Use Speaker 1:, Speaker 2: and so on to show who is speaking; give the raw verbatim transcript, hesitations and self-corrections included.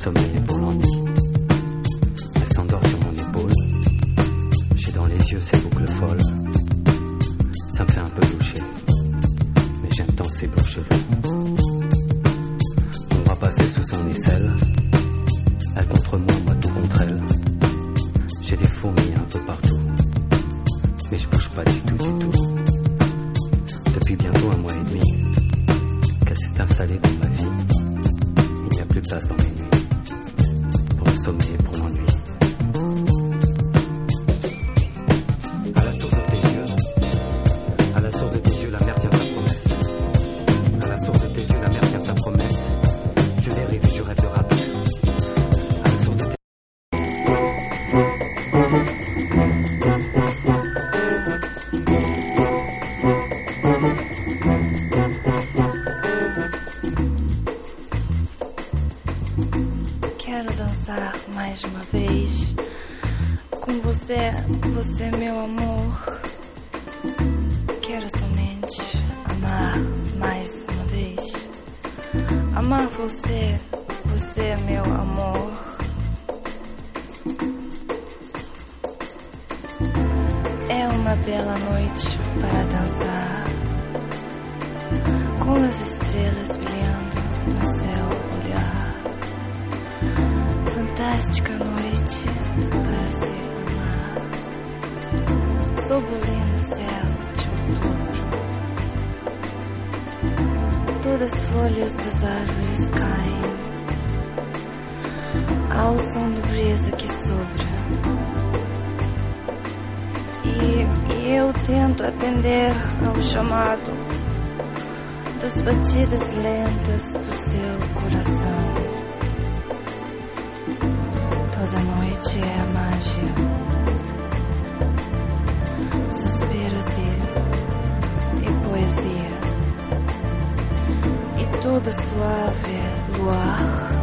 Speaker 1: sommeil et pour l'ennui. Elle s'endort sur mon épaule. J'ai dans les yeux ses boucles folles. Ça me fait un peu loucher, mais j'aime tant ses beaux cheveux. On va passer sous son aisselle. Elle contre moi, moi tout contre elle. J'ai des fourmis un peu partout, mais je bouge pas du tout, du tout. Depuis bientôt un mois et demi qu'elle s'est installée dans ma vie. Il n'y a plus de place dans mes nuits pour le sommeil et pour l'ennui. À la source de tes yeux, à la source de tes yeux, la mer tient sa promesse. À la source de tes yeux, la mer tient sa promesse. Je dérive et je rêve de rap. À la source de tes
Speaker 2: Quero dançar mais uma vez com você, você meu amor. Quero somente amar mais uma vez. Amar você, você meu amor. É uma bela noite para dançar, com as estrelas brilhando no céu olhar. Fantástica noite para se amar, sob o lindo céu de outubro. Todas as folhas das árvores caem ao som do brisa que sobra. E, e eu tento atender ao chamado das batidas lentas do seu coração. Toda noite é mágia, suspiros e, e poesia, e toda suave luar